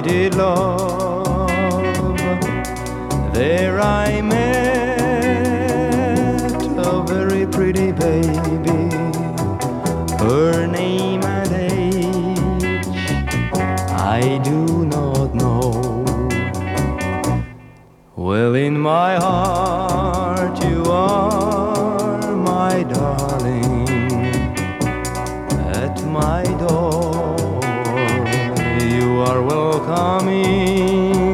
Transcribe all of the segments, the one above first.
did love. There I met a very pretty baby, her name and age I do not know. Well, in my heart you are my darling. At my door you are welcome in.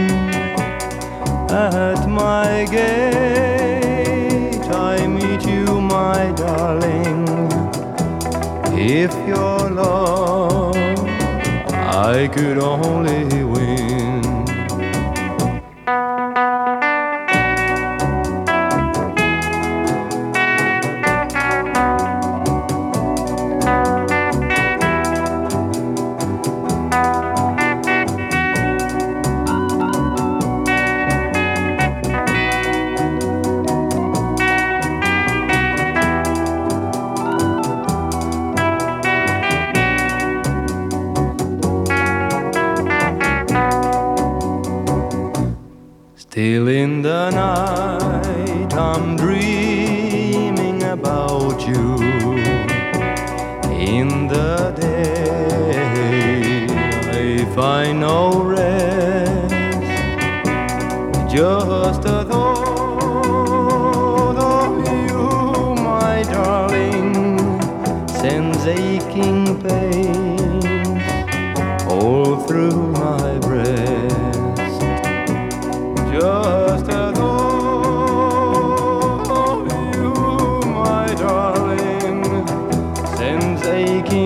At my gate I meet you, my darling. If your love I could only win. Still in the night I'm dreaming about you. In the day I find no rest. Just the thought of you, my darling, sends aching pains all through my breast. Just a thought of you, my darling, sends aching